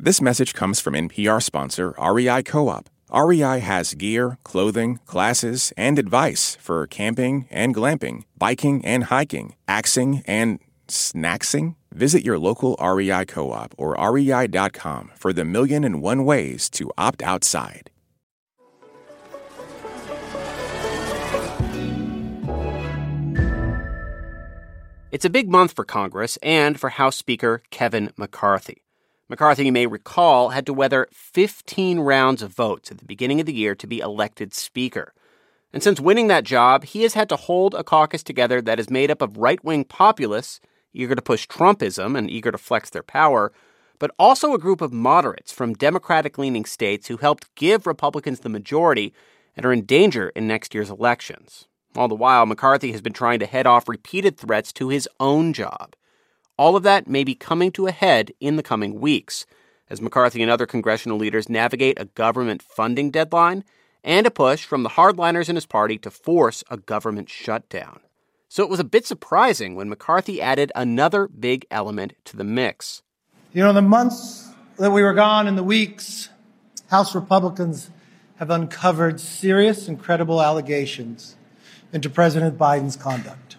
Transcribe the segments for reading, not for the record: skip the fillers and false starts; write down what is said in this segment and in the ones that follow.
This message comes from NPR sponsor REI Co-op. REI has gear, clothing, classes, and advice for camping and glamping, biking and hiking, axing and snacksing. Visit your local REI Co-op or rei.com for the 1,000,001 ways to opt outside. It's a big month for Congress and for House Speaker Kevin McCarthy. McCarthy, you may recall, had to weather 15 rounds of votes at the beginning of the year to be elected Speaker. And since winning that job, he has had to hold a caucus together that is made up of right-wing populists eager to push Trumpism and eager to flex their power, but also a group of moderates from Democratic-leaning states who helped give Republicans the majority and are in danger in next year's elections. All the while, McCarthy has been trying to head off repeated threats to his own job. All of that may be coming to a head in the coming weeks, as McCarthy and other congressional leaders navigate a government funding deadline and a push from the hardliners in his party to force a government shutdown. So it was a bit surprising when McCarthy added another big element to the mix. You know, the months that we were gone and the weeks, House Republicans have uncovered serious and credible allegations into President Biden's conduct.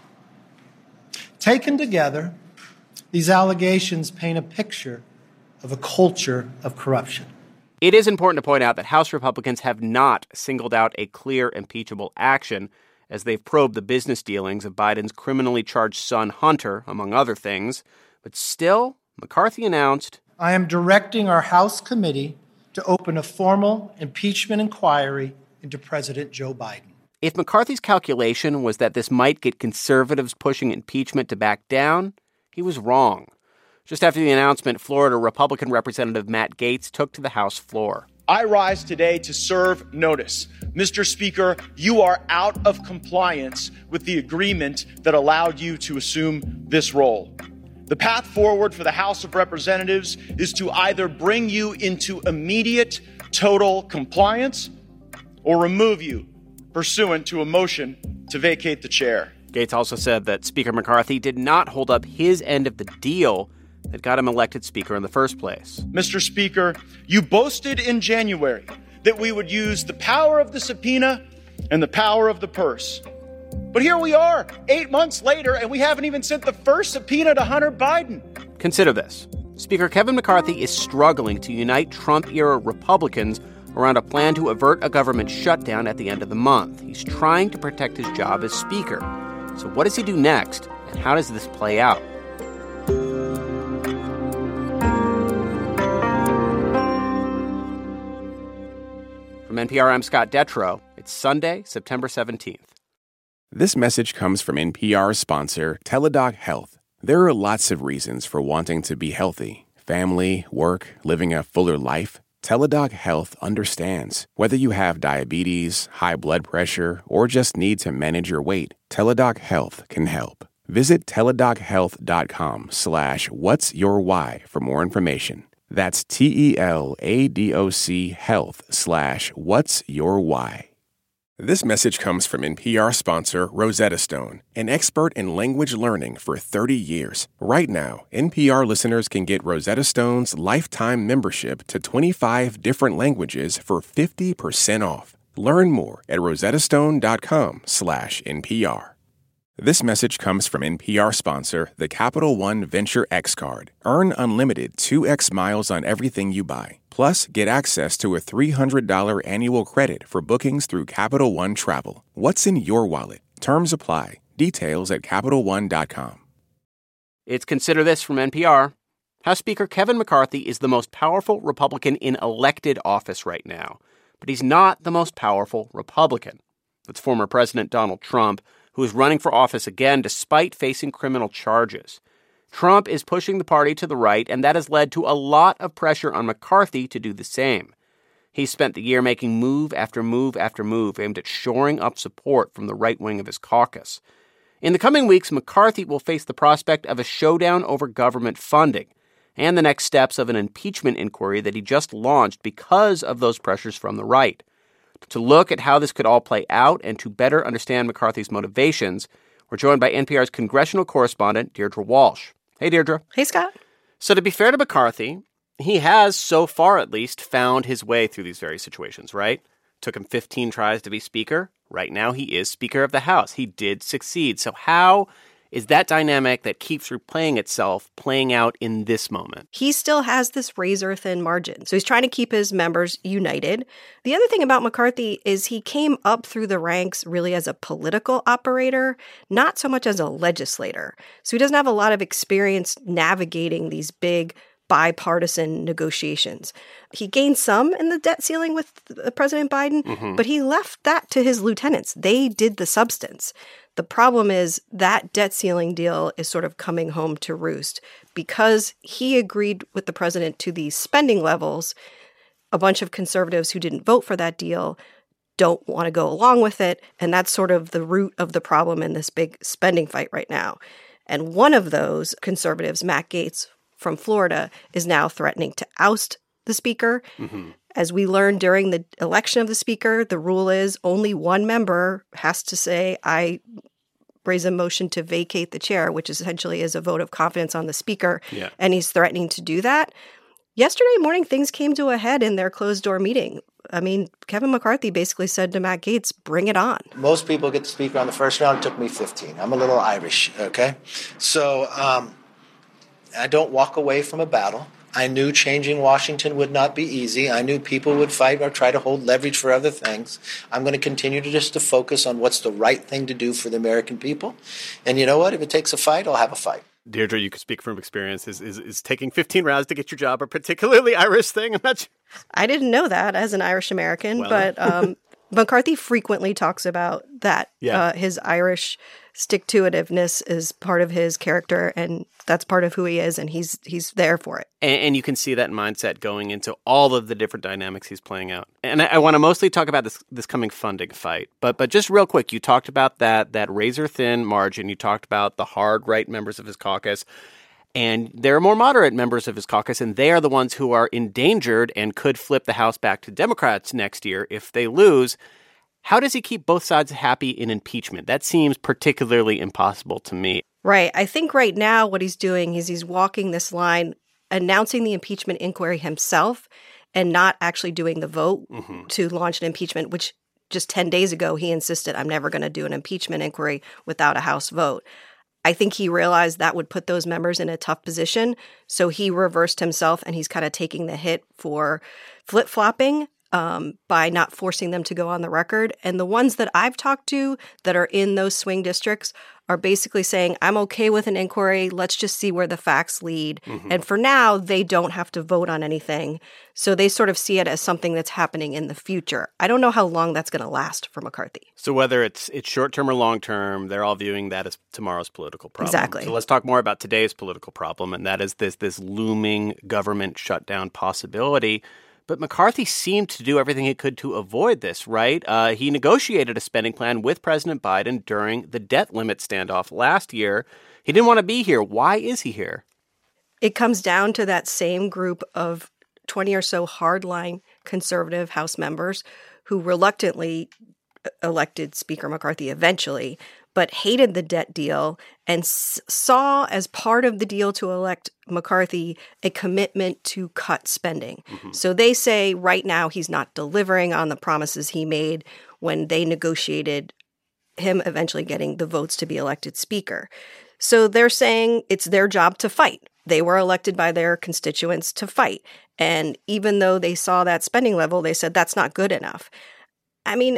Taken together, these allegations paint a picture of a culture of corruption. It is important to point out that House Republicans have not singled out a clear impeachable action as they've probed the business dealings of Biden's criminally charged son, Hunter, among other things. But still, McCarthy announced, I am directing our House committee to open a formal impeachment inquiry into President Joe Biden. If McCarthy's calculation was that this might get conservatives pushing impeachment to back down, he was wrong. Just after the announcement, Florida Republican Representative Matt Gaetz took to the House floor. I rise today to serve notice. Mr. Speaker, you are out of compliance with the agreement that allowed you to assume this role. The path forward for the House of Representatives is to either bring you into immediate total compliance or remove you pursuant to a motion to vacate the chair. Gaetz also said that Speaker McCarthy did not hold up his end of the deal that got him elected Speaker in the first place. Mr. Speaker, you boasted in January that we would use the power of the subpoena and the power of the purse. But here we are, 8 months later, and we haven't even sent the first subpoena to Hunter Biden. Consider this. Speaker Kevin McCarthy is struggling to unite Trump-era Republicans around a plan to avert a government shutdown at the end of the month. He's trying to protect his job as Speaker. So what does he do next, and how does this play out? From NPR, I'm Scott Detrow. It's Sunday, September 17th. This message comes from NPR sponsor Teladoc Health. There are lots of reasons for wanting to be healthy. Family, work, living a fuller life. Teladoc Health understands. Whether you have diabetes, high blood pressure, or just need to manage your weight, Teladoc Health can help. Visit teladochealth.com/whatsyourwhy for more information. That's TELADOC health/whatsyourwhy. This message comes from NPR sponsor Rosetta Stone, an expert in language learning for 30 years. Right now, NPR listeners can get Rosetta Stone's lifetime membership to 25 different languages for 50% off. Learn more at rosettastone.com/NPR. This message comes from NPR sponsor, the Capital One Venture X Card. Earn unlimited 2x miles on everything you buy. Plus, get access to a $300 annual credit for bookings through Capital One Travel. What's in your wallet? Terms apply. Details at CapitalOne.com. It's Consider This from NPR. House Speaker Kevin McCarthy is the most powerful Republican in elected office right now, but he's not the most powerful Republican. That's former President Donald Trump, who is running for office again despite facing criminal charges. Trump is pushing the party to the right, and that has led to a lot of pressure on McCarthy to do the same. He spent the year making move after move after move aimed at shoring up support from the right wing of his caucus. In the coming weeks, McCarthy will face the prospect of a showdown over government funding and the next steps of an impeachment inquiry that he just launched because of those pressures from the right. To look at how this could all play out and to better understand McCarthy's motivations, we're joined by NPR's congressional correspondent, Deirdre Walsh. Hey, Deirdre. Hey, Scott. So to be fair to McCarthy, He has, so far at least, found his way through these various situations, right? Took him 15 tries to be Speaker. Right now, he is Speaker of the House. He did succeed. So how is that dynamic that keeps replaying itself playing out in this moment? He still has this razor-thin margin. So he's trying to keep his members united. The other thing about McCarthy is he came up through the ranks really as a political operator, not so much as a legislator. So he doesn't have a lot of experience navigating these big bipartisan negotiations. He gained some in the debt ceiling with President Biden, but he left that to his lieutenants. They did the substance. The problem is that debt ceiling deal is sort of coming home to roost because he agreed with the president to these spending levels. A bunch of conservatives who didn't vote for that deal don't want to go along with it. And that's sort of the root of the problem in this big spending fight right now. And one of those conservatives, Matt Gaetz from Florida, is now threatening to oust the speaker. As we learned during the election of the speaker, the rule is only one member has to say, I raise a motion to vacate the chair, which essentially is a vote of confidence on the speaker. Yeah. And he's threatening to do that. Yesterday morning, things came to a head in their closed-door meeting. I mean, Kevin McCarthy basically said to Matt Gaetz, bring it on. Most people get the speaker on the first round. It took me 15. I'm a little Irish, okay? So I don't walk away from a battle. I knew changing Washington would not be easy. I knew people would fight or try to hold leverage for other things. I'm going to continue to focus on what's the right thing to do for the American people. And you know what? If it takes a fight, I'll have a fight. Deirdre, you could speak from experience. Is taking 15 rounds to get your job a particularly Irish thing? I'm not sure. I didn't know that as an Irish American, Well, but McCarthy frequently talks about that. Yeah. His Irish stick-to-itiveness is part of his character, and that's part of who he is, and he's there for it. And you can see that mindset going into all of the different dynamics he's playing out. And I want to mostly talk about this coming funding fight. But just real quick, you talked about that razor-thin margin. You talked about the hard right members of his caucus. And there are more moderate members of his caucus, and they are the ones who are endangered and could flip the House back to Democrats next year if they lose. How does he keep both sides happy in impeachment? That seems particularly impossible to me. Right. I think right now what he's doing is he's walking this line, announcing the impeachment inquiry himself and not actually doing the vote to launch an impeachment, which just 10 days ago he insisted, I'm never going to do an impeachment inquiry without a House vote. I think he realized that would put those members in a tough position. So he reversed himself and he's kind of taking the hit for flip-flopping by not forcing them to go on the record. And the ones that I've talked to that are in those swing districts are basically saying, I'm okay with an inquiry. Let's just see where the facts lead. And for now, they don't have to vote on anything. So they sort of see it as something that's happening in the future. I don't know how long that's going to last for McCarthy. So whether it's short-term or long-term, they're all viewing that as tomorrow's political problem. Exactly. So let's talk more about today's political problem, and that is this looming government shutdown possibility. But McCarthy seemed to do everything he could to avoid this, right? He negotiated a spending plan with President Biden during the debt limit standoff last year. He didn't want to be here. Why is he here? It comes down to that same group of 20 or so hardline conservative House members who reluctantly elected Speaker McCarthy eventually, but hated the debt deal and saw as part of the deal to elect McCarthy a commitment to cut spending. So they say right now he's not delivering on the promises he made when they negotiated him eventually getting the votes to be elected Speaker. So they're saying it's their job to fight. They were elected by their constituents to fight. And even though they saw that spending level, they said that's not good enough. I mean,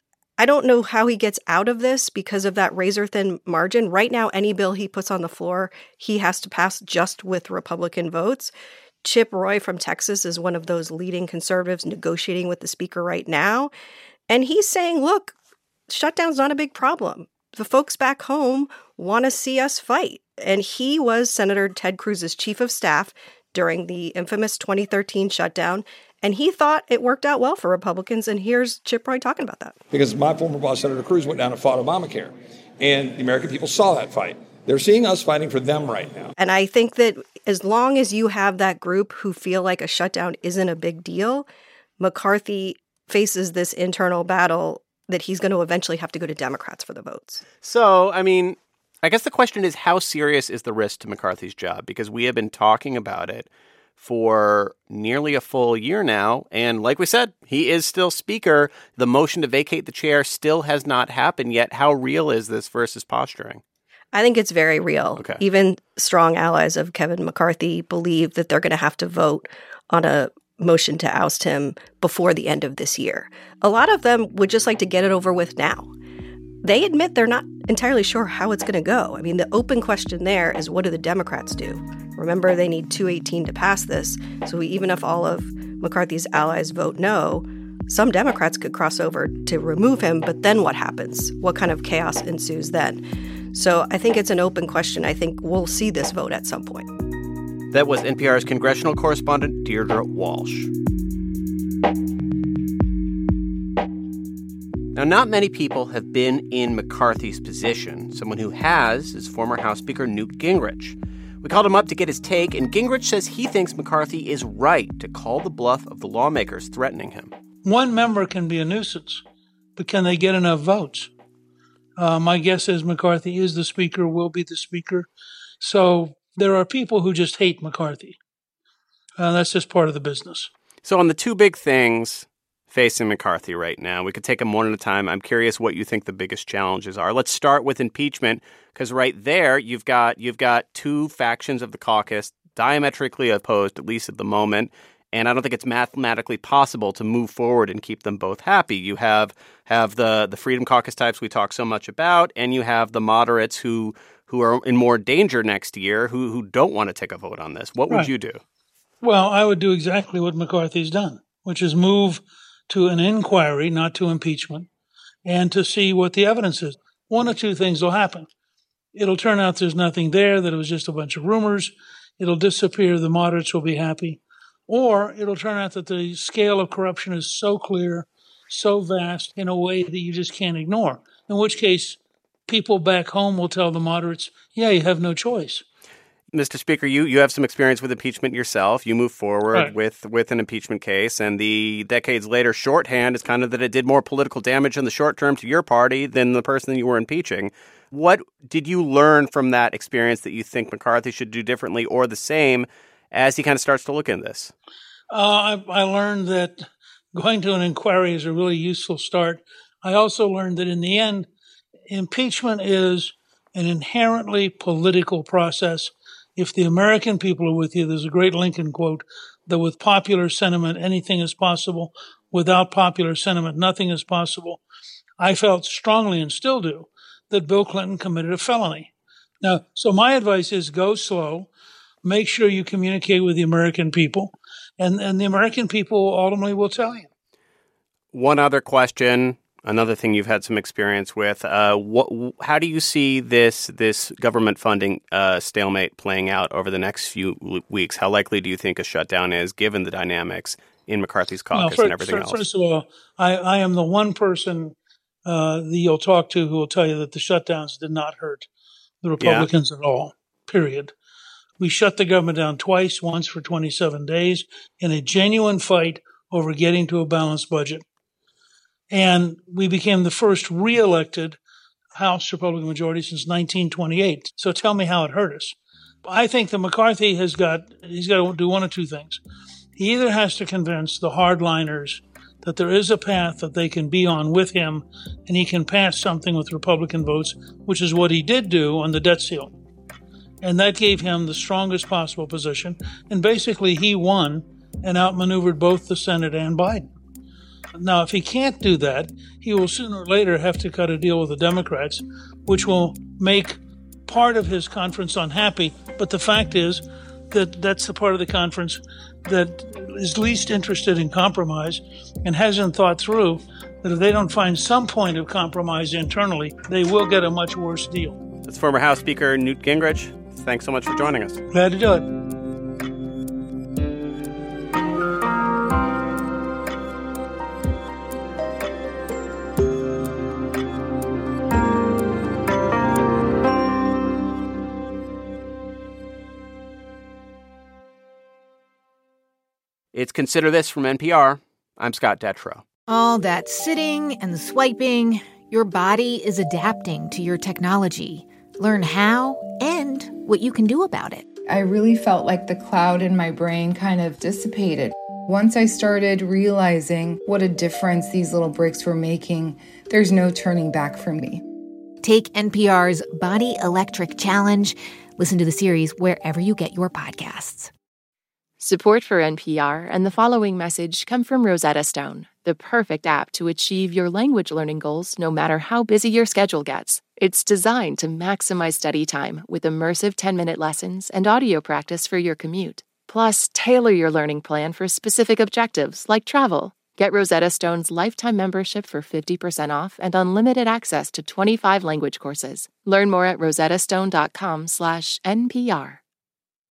I don't know how he gets out of this because of that razor-thin margin. Right now, any bill he puts on the floor, he has to pass just with Republican votes. Chip Roy from Texas is one of those leading conservatives negotiating with the speaker right now. And he's saying, look, shutdown's not a big problem. The folks back home want to see us fight. And he was Senator Ted Cruz's chief of staff during the infamous 2013 shutdown. And he thought it worked out well for Republicans. And here's Chip Roy talking about that. Because my former boss, Senator Cruz, went down and fought Obamacare. And the American people saw that fight. They're seeing us fighting for them right now. And I think that as long as you have that group who feel like a shutdown isn't a big deal, McCarthy faces this internal battle that he's going to eventually have to go to Democrats for the votes. So, I mean, I guess the question is, how serious is the risk to McCarthy's job? Because we have been talking about it for nearly a full year now. And like we said, he is still Speaker. The motion to vacate the chair still has not happened yet. How real is this versus posturing? I think it's very real. Okay. Even strong allies of Kevin McCarthy believe that they're going to have to vote on a motion to oust him before the end of this year. A lot of them would just like to get it over with now. They admit they're not entirely sure how it's going to go. I mean, the open question there is, what do the Democrats do? Remember, they need 218 to pass this. So even if all of McCarthy's allies vote no, some Democrats could cross over to remove him. But then what happens? What kind of chaos ensues then? So I think it's an open question. I think we'll see this vote at some point. That was NPR's congressional correspondent Deirdre Walsh. Now, not many people have been in McCarthy's position. Someone who has is former House Speaker Newt Gingrich. We called him up to get his take, and Gingrich says he thinks McCarthy is right to call the bluff of the lawmakers threatening him. One member can be a nuisance, but can they get enough votes? My guess is McCarthy is the Speaker, will be the Speaker. So there are people who just hate McCarthy. That's just part of the business. So on the two big things facing McCarthy right now, we could take them one at a time. I'm curious what you think the biggest challenges are. Let's start with impeachment, because right there you've got two factions of the caucus diametrically opposed, at least at the moment. And I don't think it's mathematically possible to move forward and keep them both happy. You have the Freedom Caucus types we talk so much about, and you have the moderates who are in more danger next year, who don't want to take a vote on this. What would you do? Well, I would do exactly what McCarthy's done, which is move to an inquiry, not to impeachment, and to see what the evidence is. One or two things will happen. It'll turn out there's nothing there, that it was just a bunch of rumors. It'll disappear. The moderates will be happy. Or it'll turn out that the scale of corruption is so clear, so vast, in a way that you just can't ignore. In which case, people back home will tell the moderates, yeah, you have no choice. Mr. Speaker, you have some experience with impeachment yourself. You move forward with an impeachment case, and the decades later shorthand is kind of that it did more political damage in the short term to your party than the person you were impeaching. What did you learn from that experience that you think McCarthy should do differently or the same as he kind of starts to look into this? I learned that going to an inquiry is a really useful start. I also learned that in the end, impeachment is an inherently political process. If the American people are with you, there's a great Lincoln quote that with popular sentiment, anything is possible. Without popular sentiment, nothing is possible. I felt strongly, and still do, that Bill Clinton committed a felony. Now, so my advice is go slow. Make sure you communicate with the American people, and the American people ultimately will tell you. One other question, another thing you've had some experience with. How do you see this government funding stalemate playing out over the next few weeks? How likely do you think a shutdown is, given the dynamics in McCarthy's caucus and everything else? First of all, I am the one person that you'll talk to who will tell you that the shutdowns did not hurt the Republicans at all, period. We shut the government down twice, once for 27 days, in a genuine fight over getting to a balanced budget. And we became the first re-elected House Republican majority since 1928. So tell me how it hurt us. I think that McCarthy he's got to do one of two things. He either has to convince the hardliners that there is a path that they can be on with him, and he can pass something with Republican votes, which is what he did do on the debt ceiling. And that gave him the strongest possible position. And basically, he won and outmaneuvered both the Senate and Biden. Now, if he can't do that, he will sooner or later have to cut a deal with the Democrats, which will make part of his conference unhappy. But the fact is that that's the part of the conference that is least interested in compromise and hasn't thought through that if they don't find some point of compromise internally, they will get a much worse deal. That's former House Speaker Newt Gingrich. Thanks so much for joining us. Glad to do it. It's Consider This from NPR. I'm Scott Detrow. All that sitting and swiping, your body is adapting to your technology. Learn how and what you can do about it. I really felt like the cloud in my brain kind of dissipated. Once I started realizing what a difference these little bricks were making, there's no turning back for me. Take NPR's Body Electric Challenge. Listen to the series wherever you get your podcasts. Support for NPR and the following message come from Rosetta Stone, the perfect app to achieve your language learning goals no matter how busy your schedule gets. It's designed to maximize study time with immersive 10-minute lessons and audio practice for your commute. Plus, tailor your learning plan for specific objectives like travel. Get Rosetta Stone's lifetime membership for 50% off and unlimited access to 25 language courses. Learn more at rosettastone.com/NPR.